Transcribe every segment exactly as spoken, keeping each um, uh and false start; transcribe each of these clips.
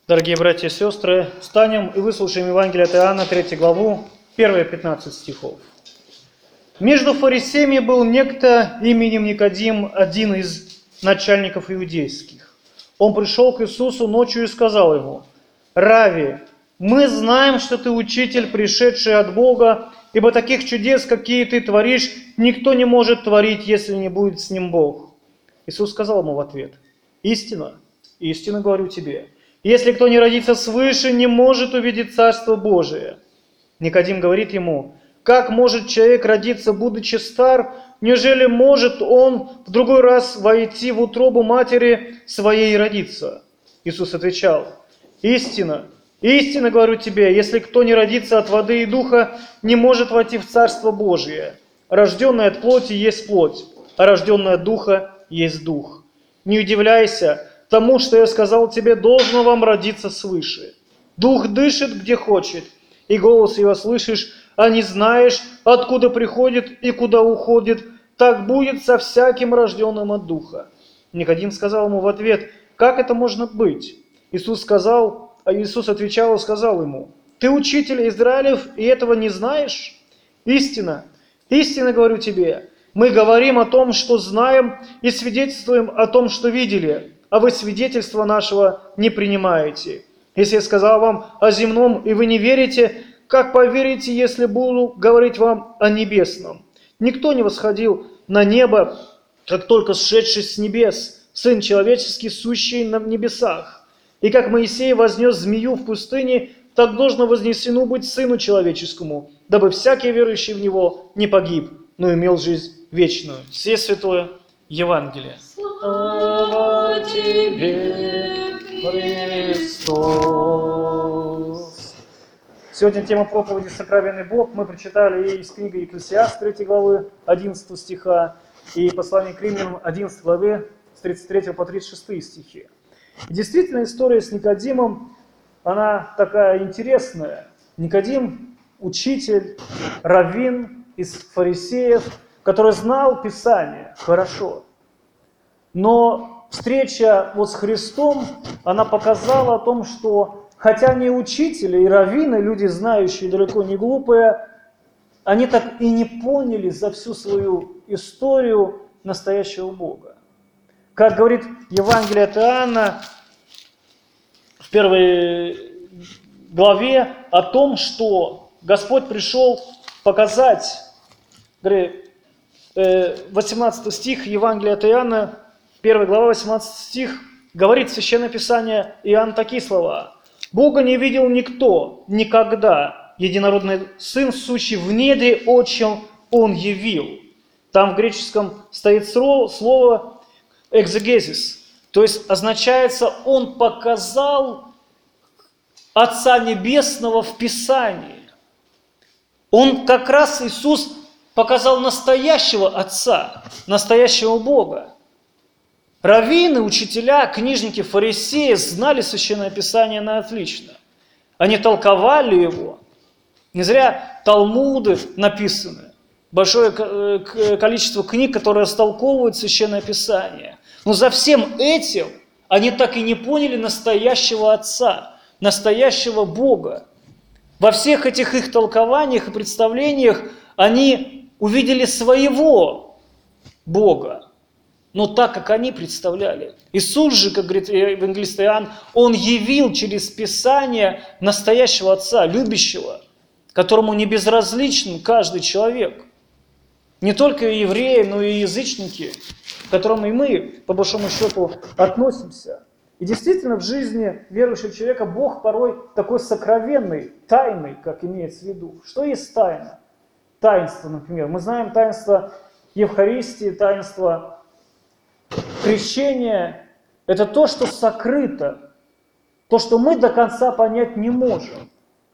Дорогие братья и сестры, встанем и выслушаем Евангелие от Иоанна, третью главу, первые пятнадцать стихов. «Между фарисеями был некто именем Никодим, один из начальников иудейских. Он пришел к Иисусу ночью и сказал ему: „Рави, мы знаем, что ты учитель, пришедший от Бога, ибо таких чудес, какие ты творишь, никто не может творить, если не будет с ним Бог“. Иисус сказал ему в ответ: „Истина, истинно говорю тебе, если кто не родится свыше, не может увидеть Царство Божие“. Никодим говорит ему: „Как может человек родиться, будучи стар? Неужели может он в другой раз войти в утробу матери своей и родиться?“ Иисус отвечал: „Истина, истинно говорю тебе, если кто не родится от воды и духа, не может войти в Царство Божие. Рожденный от плоти есть плоть, а рожденный от духа есть дух. Не удивляйся тому, что я сказал тебе, должно вам родиться свыше. Дух дышит, где хочет, и голос его слышишь, а не знаешь, откуда приходит и куда уходит. Так будет со всяким рожденным от духа“. Никодим сказал ему в ответ: „Как это может быть?“ Иисус сказал, а Иисус отвечал и сказал ему: „Ты учитель Израилев, и этого не знаешь? Истина, истинно говорю тебе, мы говорим о том, что знаем, и свидетельствуем о том, что видели, а вы свидетельства нашего не принимаете. Если я сказал вам о земном, и вы не верите, как поверите, если буду говорить вам о небесном? Никто не восходил на небо, как только сшедший с небес, Сын Человеческий, сущий на небесах. И как Моисей вознес змею в пустыне, так должно вознесено быть Сыну Человеческому, дабы всякий верующий в Него не погиб, но имел жизнь вечную“. Сие святое Евангелие. Слава тебе, Христос! Сегодня тема проповеди «Сокровенный Бог». Мы прочитали из книги Екклесиаст третьей главы одиннадцатого стиха и послание к Римлянам одиннадцатой главы с тридцать третьего по тридцать шестые стихи. И действительно, история с Никодимом, она такая интересная. Никодим – учитель, раввин из фарисеев, который знал Писание хорошо. Но встреча вот с Христом, она показала о том, что хотя не учители и раввины, люди знающие, далеко не глупые, они так и не поняли за всю свою историю настоящего Бога. Как говорит Евангелие от Иоанна в первой главе о том, что Господь пришел показать, говорит, восемнадцатый стих Евангелия от Иоанна, первая глава, восемнадцатый стих, говорит Священное Писание Иоанн такие слова: „Бога не видел никто никогда, единородный Сын, сущий в недре отчим, Он явил“. Там в греческом стоит слово «экзегезис», то есть означается «Он показал Отца Небесного в Писании». Он как раз, Иисус, показал настоящего Отца, настоящего Бога. Раввины, учителя, книжники, фарисеи знали Священное Писание на отлично. Они толковали его. Не зря Талмуды написаны. Большое количество книг, которые растолковывают Священное Писание. Но за всем этим они так и не поняли настоящего Отца, настоящего Бога. Во всех этих их толкованиях и представлениях они увидели своего Бога, но так, как они представляли. Иисус же, как говорит евангелист Иоанн, Он явил через Писание настоящего Отца, любящего, которому не безразличен каждый человек. Не только евреи, но и язычники, к которым и мы, по большому счету, относимся. И действительно, в жизни верующего человека Бог порой такой сокровенный, тайный, как имеется в виду. Что есть тайна? Таинство, например. Мы знаем таинство Евхаристии, таинство крещения. Это то, что сокрыто, то, что мы до конца понять не можем.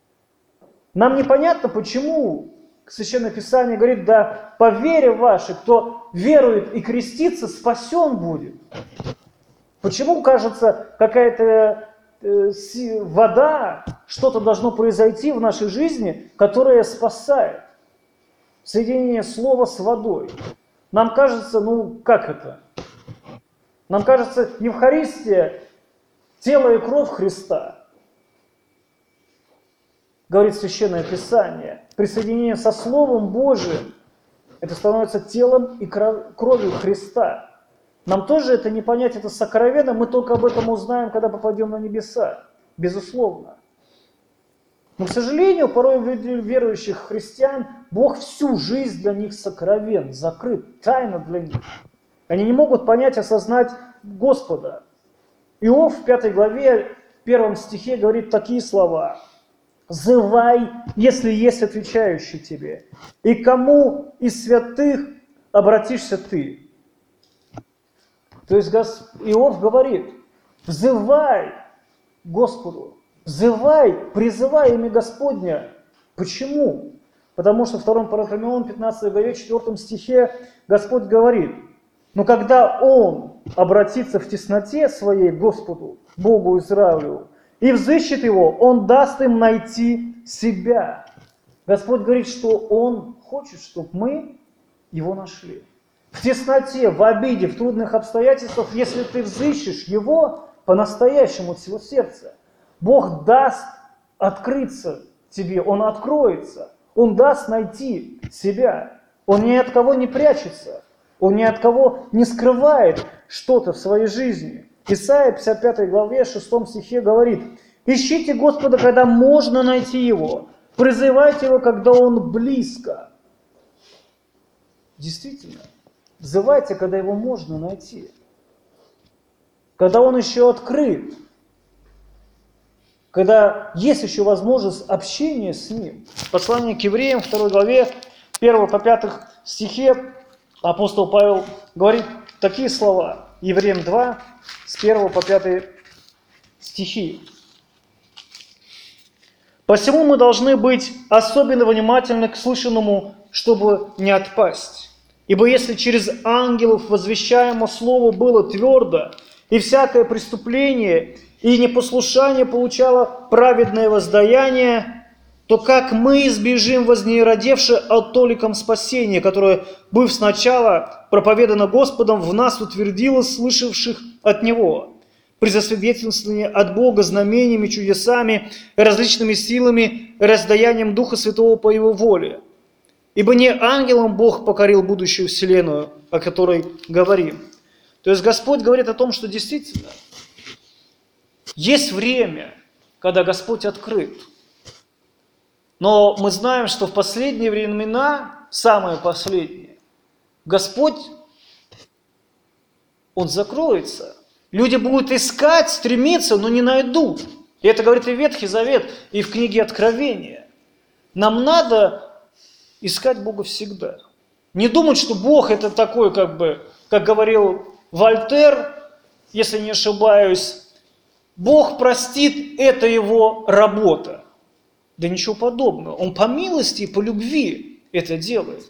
Нам непонятно, почему Священное Писание говорит: да по вере вашей, кто верует и крестится, спасен будет. Почему, кажется, какая-то э, вода, что-то должно произойти в нашей жизни, которое спасает? Соединение слова с водой. Нам кажется, ну как это? Нам кажется, Евхаристия, тело и кровь Христа, говорит Священное Писание. Присоединение со Словом Божиим, это становится телом и кровью Христа. Нам тоже это не понять, это сокровенно, мы только об этом узнаем, когда попадем на небеса, безусловно. Но, к сожалению, порой у людей, верующих христиан, Бог всю жизнь для них сокровен, закрыт, тайна для них. Они не могут понять, осознать Господа. Иов в пятой главе, в первом стихе говорит такие слова. «Зывай, если есть отвечающий тебе, и кому из святых обратишься ты». То есть Иов говорит, взывай Господу, взывай, призывай имя Господня. Почему? Потому что в втором Паралипоменон, пятнадцатой главе, четвёртом стихе Господь говорит, но когда Он обратится в тесноте своей к Господу, Богу Израилю, и взыщет Его, Он даст им найти себя. Господь говорит, что Он хочет, чтобы мы Его нашли. В тесноте, в обиде, в трудных обстоятельствах, если ты взыщешь Его по-настоящему от всего сердца, Бог даст открыться тебе, Он откроется, Он даст найти себя. Он ни от кого не прячется, Он ни от кого не скрывает что-то в своей жизни. Исайя в пятьдесят пятой главе, шестом стихе говорит, «Ищите Господа, когда можно найти Его, призывайте Его, когда Он близко». Действительно. Взывайте, когда Его можно найти. Когда Он еще открыт. Когда есть еще возможность общения с Ним. Послание к евреям, второй главе, первого по пятых стихе, апостол Павел говорит такие слова. Евреям два, с первого по пятый стихи. «Посему мы должны быть особенно внимательны к слышанному, чтобы не отпасть. Ибо если через ангелов возвещаемо слово было твердо, и всякое преступление и непослушание получало праведное воздаяние, то как мы избежим вознеиродевши от толиком спасения, которое, быв сначала проповедано Господом, в нас утвердилось слышавших от Него, при засвидетельствовании от Бога знамениями, чудесами, различными силами, раздаянием Духа Святого по Его воле. Ибо не ангелам Бог покорил будущую вселенную, о которой говорим». То есть Господь говорит о том, что действительно есть время, когда Господь открыт. Но мы знаем, что в последние времена, самые последние, Господь, Он закроется. Люди будут искать, стремиться, но не найдут. И это говорит и Ветхий Завет, и в книге Откровения. Нам надо искать Бога всегда. Не думать, что Бог это такой, как бы, как говорил Вольтер, если не ошибаюсь, Бог простит, это Его работа. Да ничего подобного. Он по милости и по любви это делает.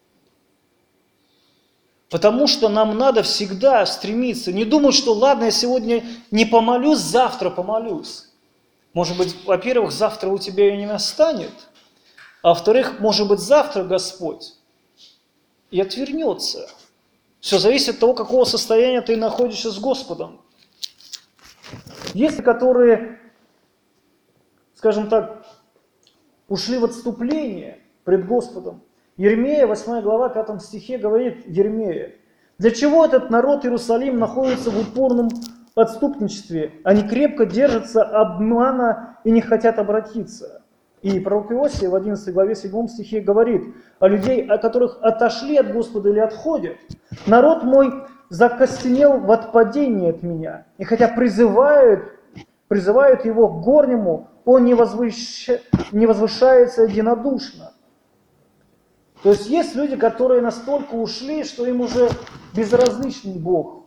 Потому что нам надо всегда стремиться. Не думать, что ладно, я сегодня не помолюсь, завтра помолюсь. Может быть, во-первых, завтра у тебя ее не настанет. А во-вторых, может быть, завтра Господь и отвернется. Все зависит от того, какого состояния ты находишься с Господом. Есть, которые, скажем так, ушли в отступление пред Господом. Еремея, восьмая глава, пятом стихе говорит Еремея: «Для чего этот народ Иерусалим находится в упорном отступничестве? Они крепко держатся обмана и не хотят обратиться». И пророк Иосия в одиннадцатой главе седьмом стихе говорит о людей, о которых отошли от Господа или отходят. «Народ мой закостенел в отпадении от меня, и хотя призывают, призывают его к горнему, он не, возвыщ... не возвышается единодушно». То есть есть люди, которые настолько ушли, что им уже безразличен Бог.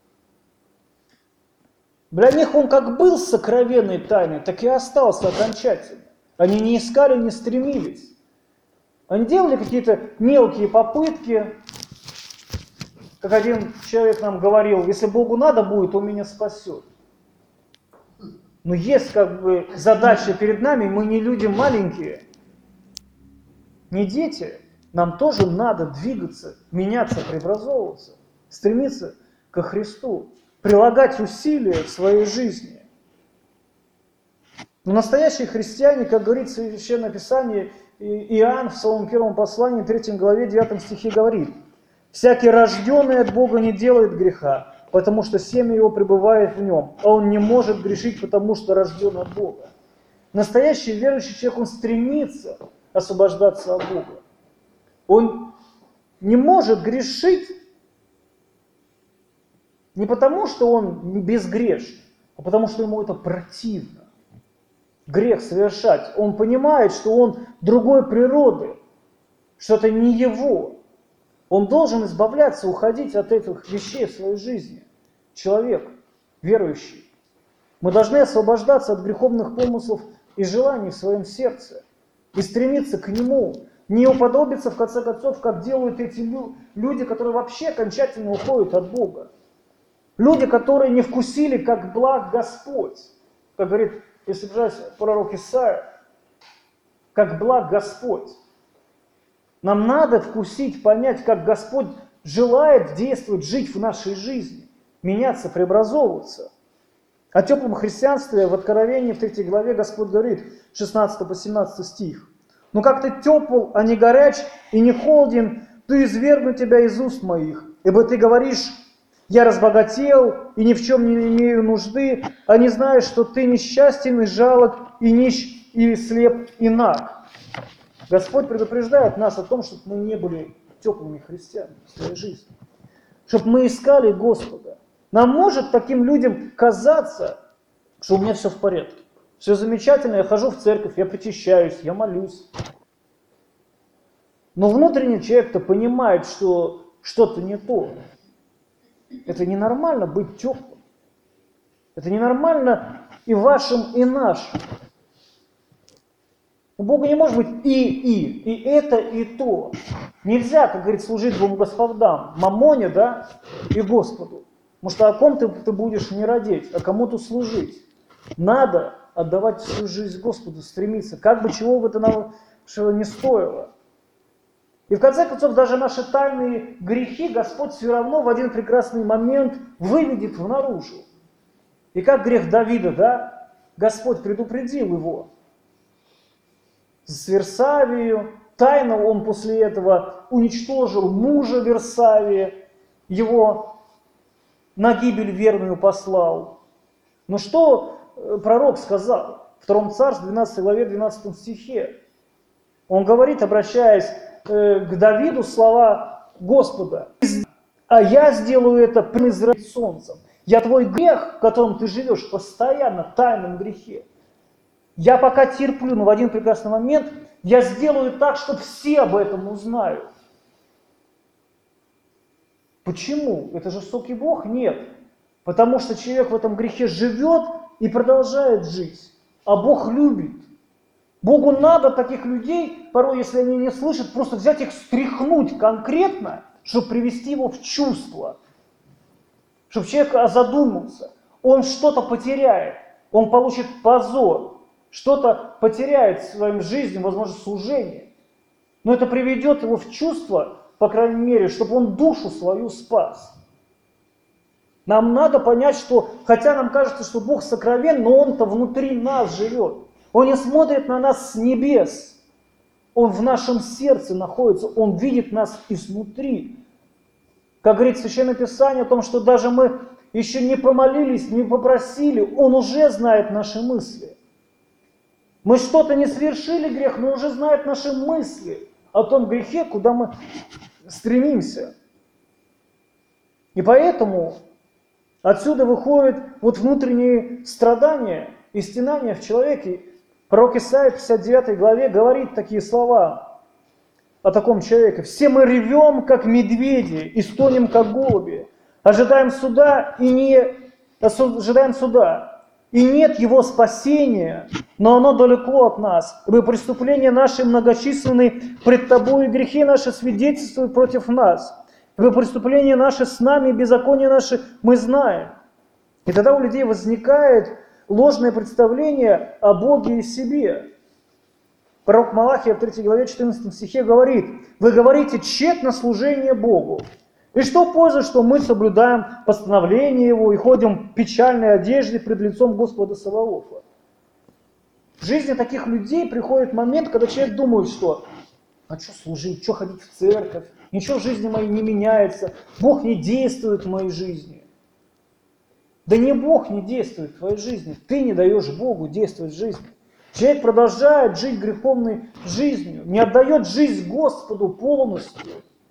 Для них он как был сокровенной тайной, так и остался окончательно. Они не искали, не стремились. Они делали какие-то мелкие попытки. Как один человек нам говорил: если Богу надо будет, Он меня спасет. Но есть как бы задача перед нами, мы не люди маленькие, не дети. Нам тоже надо двигаться, меняться, преобразовываться, стремиться ко Христу, прилагать усилия в своей жизни. Но настоящие христиане, как говорит Священное Писание, Иоанн в своем первом послании, третьей главе, девятом стихе говорит: «Всякий рожденный от Бога не делает греха, потому что семя его пребывает в нем, а он не может грешить, потому что рожден от Бога». Настоящий верующий человек, он стремится освобождаться от Бога. Он не может грешить не потому, что он безгрешен, а потому что ему это противно. Грех совершать. Он понимает, что он другой природы, что это не его. Он должен избавляться, уходить от этих вещей в своей жизни. Человек, верующий. Мы должны освобождаться от греховных помыслов и желаний в своем сердце и стремиться к нему. Не уподобиться, в конце концов, как делают эти люди, которые вообще окончательно уходят от Бога. Люди, которые не вкусили, как благ Господь. Как говорит, если брать пророк Исаия, как благ Господь. Нам надо вкусить, понять, как Господь желает действовать, жить в нашей жизни, меняться, преобразовываться. О теплом христианстве в Откровении в третьей главе Господь говорит, шестнадцатый по семнадцатый стих. «Но как ты тепл, а не горяч и не холоден, то извергну тебя из уст моих, ибо ты говоришь: я разбогател и ни в чем не имею нужды, а не знаешь, что ты несчастен и жалок, и нищ, и слеп, и наг». Господь предупреждает нас о том, чтобы мы не были теплыми христианами в своей жизни, чтобы мы искали Господа. Нам может таким людям казаться, что у меня все в порядке, все замечательно, я хожу в церковь, я причащаюсь, я молюсь. Но внутренний человек-то понимает, что что-то не то. Это ненормально быть теплым. Это ненормально и вашим, и нашим. У Бога не может быть и-и, и это, и то. Нельзя, как говорит, служить двум господам, Мамоне, да, и Господу. Потому что о ком ты, ты будешь не родить, а кому-то служить. Надо отдавать всю жизнь Господу, стремиться, как бы чего бы это нам не стоило. И в конце концов, даже наши тайные грехи Господь все равно в один прекрасный момент выведет наружу. И как грех Давида, да, Господь предупредил его. С Версавией, тайно он после этого уничтожил мужа Версавия, его на гибель верную послал. Но что пророк сказал? В втором Царстве, двенадцатой главе, двенадцатом стихе. Он говорит, обращаясь к Давиду, слова Господа: «А я сделаю это пред Израилем солнцем». Я твой грех, в котором ты живешь, постоянно в тайном грехе. Я пока терплю, но в один прекрасный момент я сделаю так, чтобы все об этом узнают. Почему? Это жестокий Бог? Нет. Потому что человек в этом грехе живет и продолжает жить. А Бог любит. Богу надо таких людей, порой, если они не слышат, просто взять их, стряхнуть конкретно, чтобы привести его в чувство. Чтобы человек задумался. Он что-то потеряет. Он получит позор. Что-то потеряет в своей жизни, возможно, служение. Но это приведет его в чувство, по крайней мере, чтобы он душу свою спас. Нам надо понять, что, хотя нам кажется, что Бог сокровен, но Он-то внутри нас живет. Он не смотрит на нас с небес. Он в нашем сердце находится. Он видит нас изнутри. Как говорит Священное Писание о том, что даже мы еще не помолились, не попросили, Он уже знает наши мысли. Мы что-то не совершили грех, но уже знает наши мысли о том грехе, куда мы стремимся. И поэтому отсюда выходят вот внутренние страдания и стенания в человеке. Пророк Исаия в пятьдесят девятой главе говорит такие слова о таком человеке. «Все мы ревем, как медведи, и стонем, как голуби, ожидаем суда и не ожидаем суда». И нет его спасения, но оно далеко от нас. Ибо преступления наши многочисленны пред тобой, и грехи наши свидетельствуют против нас. Ибо преступления наши с нами, и беззаконие наши мы знаем. И тогда у людей возникает ложное представление о Боге и себе. Пророк Малахия в третьей главе четырнадцатом стихе говорит: «Вы говорите тщетно служение Богу. И что пользы, что мы соблюдаем постановление Его и ходим в печальной одежде пред лицом Господа Саваофа?» В жизни таких людей приходит момент, когда человек думает, что а что служить, что ходить в церковь, ничего в жизни моей не меняется, Бог не действует в моей жизни. Да не Бог не действует в твоей жизни, ты не даешь Богу действовать в жизни. Человек продолжает жить греховной жизнью, не отдает жизнь Господу полностью.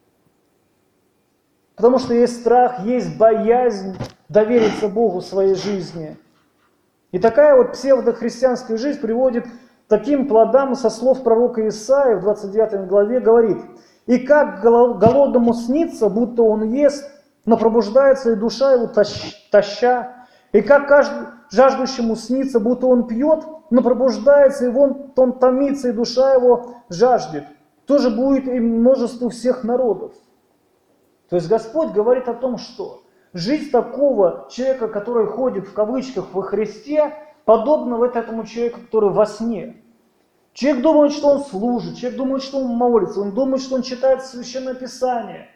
Потому что есть страх, есть боязнь довериться Богу в своей жизни. И такая вот псевдохристианская жизнь приводит к таким плодам со слов пророка Исаии в двадцать девятой главе говорит: «И как голодному снится, будто он ест, но пробуждается и душа его таща, и как каждому жаждущему снится, будто он пьет, но пробуждается, и вон он томится, и душа его жаждет. Тоже будет и множество всех народов». То есть Господь говорит о том, что жизнь такого человека, который ходит в кавычках во Христе, подобна вот этому человеку, который во сне. Человек думает, что он служит, человек думает, что он молится, он думает, что он читает Священное Писание.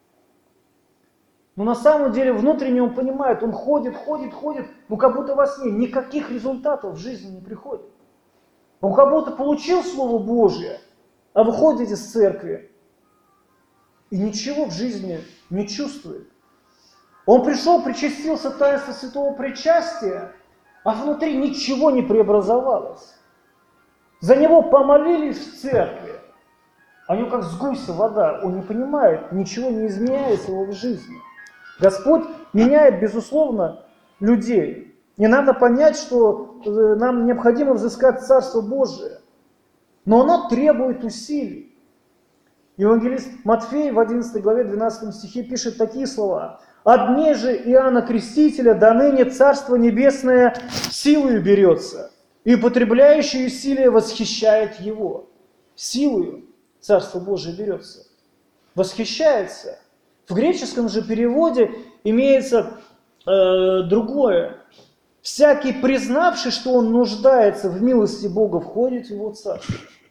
Но на самом деле внутренне он понимает, он ходит, ходит, ходит, но как будто во сне никаких результатов в жизни не приходит. Он как будто получил Слово Божье, а выходит из церкви и ничего в жизни не чувствует. Он пришел, причастился таинства святого причастия, а внутри ничего не преобразовалось. За него помолились в церкви, а у него как с гуся вода, он не понимает, ничего не изменяется в его жизни. Господь меняет, безусловно, людей. Не надо понять, что нам необходимо взыскать Царство Божие, но оно требует усилий. Евангелист Матфей в одиннадцатой главе двенадцатом стихе пишет такие слова: «От дней же Иоанна Крестителя до ныне Царство Небесное силою берется, и употребляющий усилия восхищает его». Силою Царство Божие берется, восхищается. В греческом же переводе имеется э, другое. «Всякий, признавший, что он нуждается в милости Бога, входит в его царство».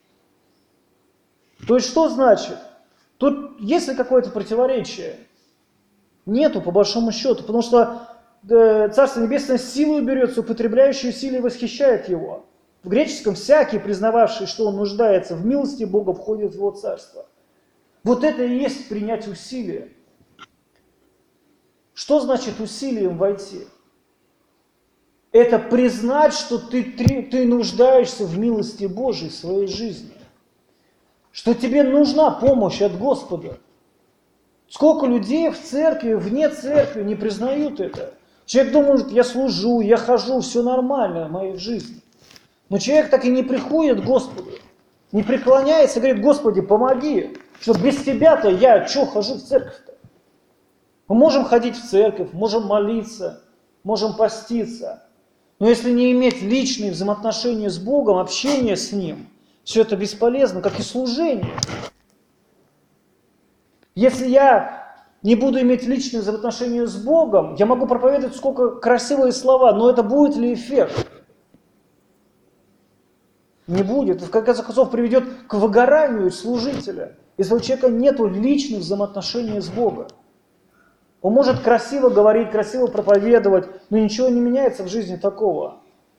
То есть что значит? Тут есть ли какое-то противоречие? Нету, по большому счету, потому что э, Царство Небесное силой берется, употребляющий усилия восхищает его. В греческом «всякий, признававший, что он нуждается в милости Бога, входит в его царство». Вот это и есть принять усилия. Что значит усилием войти? Это признать, что ты, ты, ты нуждаешься в милости Божией в своей жизни. Что тебе нужна помощь от Господа. Сколько людей в церкви, вне церкви не признают это. Человек думает, я служу, я хожу, все нормально в моей жизни. Но человек так и не приходит к Господу, не преклоняется, говорит: Господи, помоги, что без Тебя-то я что хожу в церковь-то? Мы можем ходить в церковь, можем молиться, можем поститься, но если не иметь личные взаимоотношения с Богом, общение с Ним, все это бесполезно, как и служение. Если я не буду иметь личные взаимоотношения с Богом, я могу проповедовать сколько красивые слова, но это будет ли эффект? Не будет. Это в конце концов приведет к выгоранию служителя, если у человека нет личных взаимоотношений с Богом. Он может красиво говорить, красиво проповедовать, но ничего не меняется в жизни такого.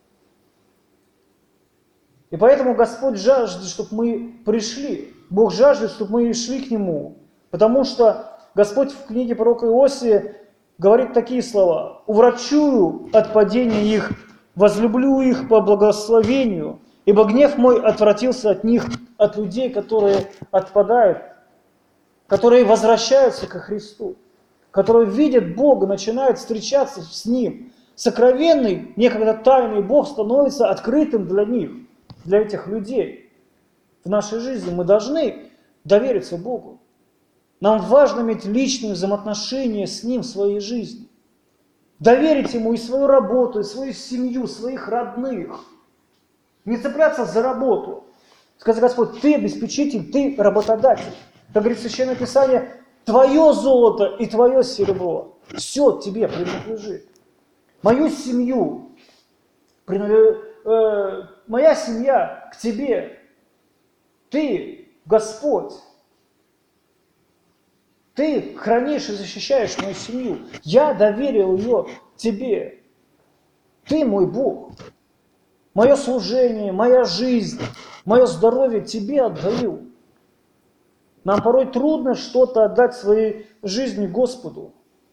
И поэтому Господь жаждет, чтобы мы пришли. Бог жаждет, чтобы мы шли к Нему. Потому что Господь в книге пророка Иосии говорит такие слова: «Уврачую от падения их, возлюблю их по благословению, ибо гнев мой отвратился от них, от людей, которые отпадают, которые возвращаются ко Христу, которые видят Бога, начинают встречаться с Ним. Сокровенный, некогда тайный Бог становится открытым для них, для этих людей. В нашей жизни мы должны довериться Богу. Нам важно иметь личные взаимоотношения с Ним в своей жизни. Доверить Ему и свою работу, и свою семью, своих родных. Не цепляться за работу. Сказать: Господь, Ты обеспечитель, Ты работодатель. Как говорит Священное Писание, Твое золото и Твое серебро, все Тебе принадлежит. Мою семью, принадлежит, э, моя семья к Тебе. Ты, Господь. Ты хранишь и защищаешь мою семью. Я доверил ее Тебе. Ты мой Бог. мое служение, моя жизнь, мое здоровье Тебе отдаю. Нам порой трудно что-то отдать своей жизни Господу.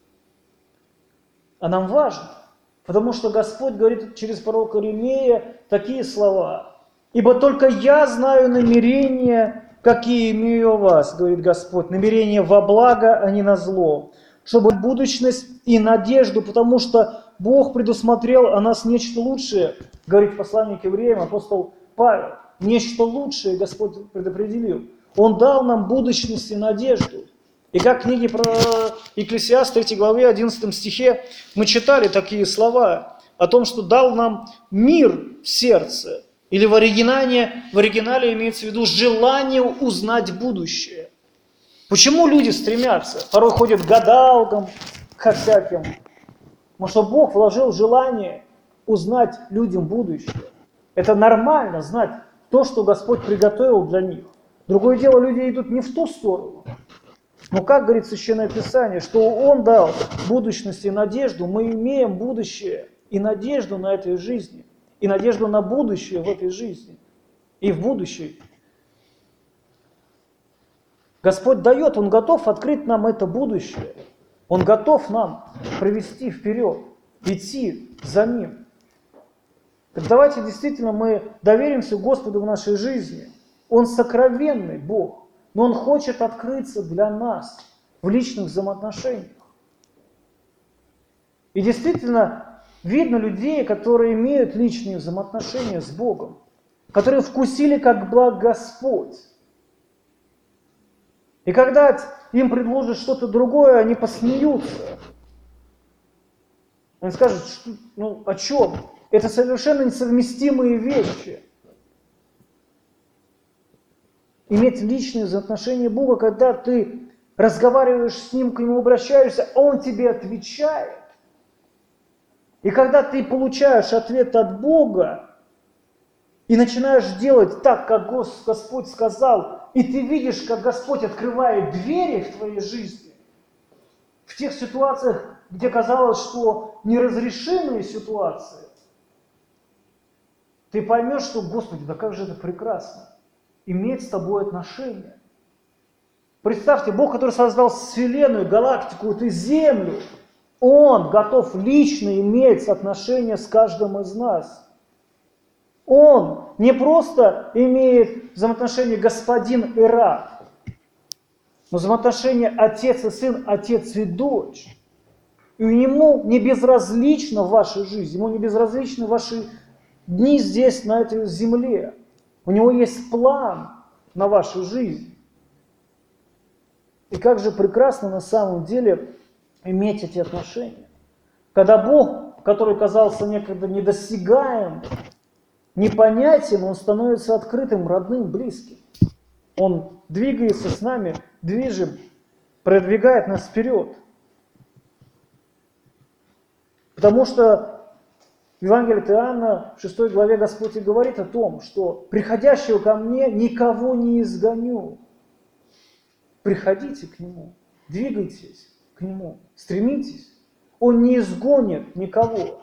А нам важно, потому что Господь говорит через пророка Иеремия такие слова. «Ибо только я знаю намерения, какие имею о вас, говорит Господь, намерения во благо, а не на зло, чтобы будущность и надежду, потому что Бог предусмотрел о нас нечто лучшее», говорит посланник к евреям апостол Павел. Нечто лучшее Господь предопределил. Он дал нам будущность и надежду. И как в книге про Екклесиаст, третьей главе, одиннадцатом стихе, мы читали такие слова о том, что дал нам мир в сердце. Или в оригинале, в оригинале имеется в виду желание узнать будущее. Почему люди стремятся? Порой ходят к гадалкам, ко всяким. Потому что Бог вложил желание узнать людям будущее. Это нормально знать то, что Господь приготовил для них. Другое дело, люди идут не в ту сторону. Но как говорит Священное Писание, что Он дал будущность и надежду, мы имеем будущее и надежду на этой жизни. И надежду на будущее в этой жизни. И в будущее. Господь дает, Он готов открыть нам это будущее. Он готов нам провести вперед, идти за Ним. Так давайте действительно мы доверимся Господу в нашей жизни. Он сокровенный Бог, но Он хочет открыться для нас в личных взаимоотношениях. И действительно, видно людей, которые имеют личные взаимоотношения с Богом, которые вкусили, как благ Господь. И когда им предложат что-то другое, они посмеются. Они скажут, что, ну о чем? Это совершенно несовместимые вещи. Иметь личные взаимоотношения Бога, когда ты разговариваешь с Ним, к Нему обращаешься, Он тебе отвечает. И когда ты получаешь ответ от Бога и начинаешь делать так, как Господь сказал, и ты видишь, как Господь открывает двери в твоей жизни, в тех ситуациях, где казалось, что неразрешимые ситуации, ты поймешь, что, Господи, да как же это прекрасно, иметь с тобой отношения. Представьте, Бог, который создал Вселенную, галактику, эту Землю, Он готов лично иметь отношения с каждым из нас. Он не просто имеет взаимоотношения господин и раб, но взаимоотношения отец и сын, отец и дочь. И ему не безразлично в вашей жизни, ему не безразличны ваши дни здесь, на этой земле. У него есть план на вашу жизнь. И как же прекрасно на самом деле иметь эти отношения. Когда Бог, который казался некогда недосягаемым, непонятен, Он становится открытым, родным, близким. Он двигается с нами, движем, продвигает нас вперед. Потому что в Евангелии от Иоанна в шестой главе Господь и говорит о том, что приходящего ко мне никого не изгоню. Приходите к Нему, двигайтесь к Нему, стремитесь. Он не изгонит никого.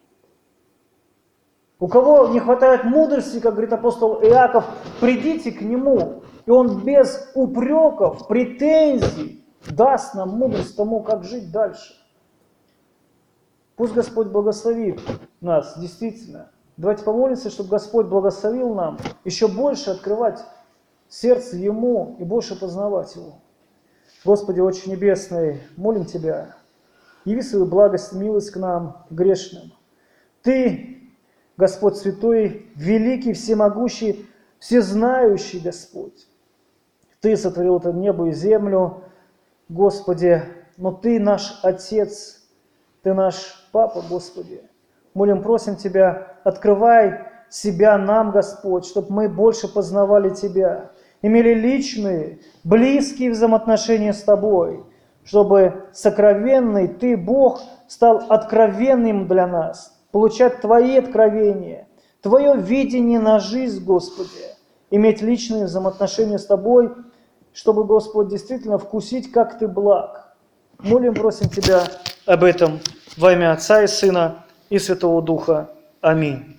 У кого не хватает мудрости, как говорит апостол Иаков, придите к Нему, и Он без упреков, претензий даст нам мудрость тому, как жить дальше. Пусть Господь благословит нас, действительно. Давайте помолимся, чтобы Господь благословил нам еще больше открывать сердце Ему и больше познавать Его. Господи, Отче Небесный, молим Тебя, яви свою благость и милость к нам, грешным. Ты, Господь Святой, великий, всемогущий, всезнающий Господь. Ты сотворил это небо и землю, Господи, но Ты наш Отец, Ты наш Папа, Господи. Молим, просим Тебя, открывай себя нам, Господь, чтобы мы больше познавали Тебя, имели личные, близкие взаимоотношения с Тобой, чтобы сокровенный Ты, Бог, стал откровенным для нас, получать Твои откровения, Твое видение на жизнь, Господи, иметь личные взаимоотношения с Тобой, чтобы, Господь, действительно вкусить, как Ты благ. Молим, просим Тебя об этом во имя Отца и Сына и Святого Духа. Аминь.